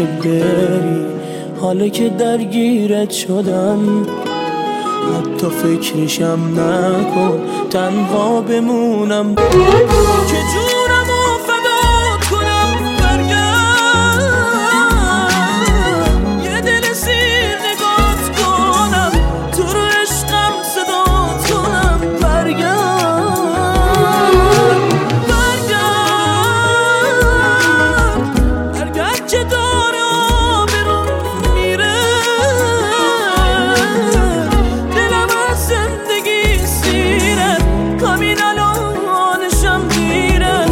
که بری، حالا که درگیرت شدم حتی فکرشم نکن، تنها بمونم که جونمو فدا کنم. برگرد یه دل سیر نگات کنم، تو رو عشقم صدات کنم. برگرد که داره آبرون میره، دلم از زندگی سیره، همین الانشم دیره.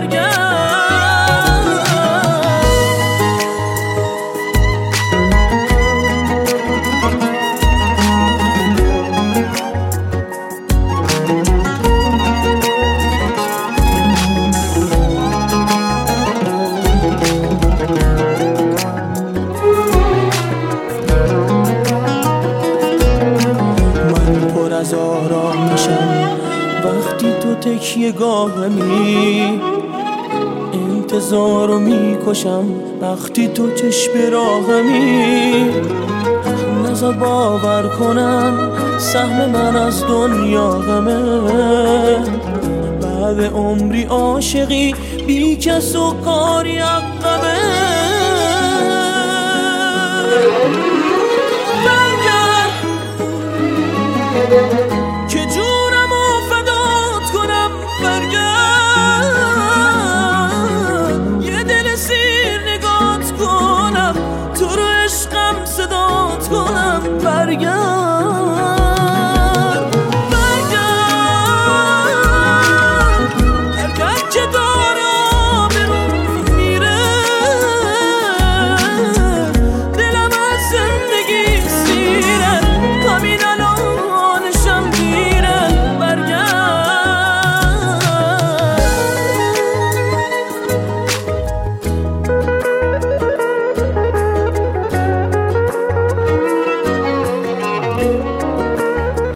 از آرام میشم وقتی تو تکیه گاهمی، انتظارو میکشم وقتی تو چشم راهمی. نذار باور کنم سهم من از دنیا غمه، بعد عمری عاشقی بی کس و کاری عقبه. برگرد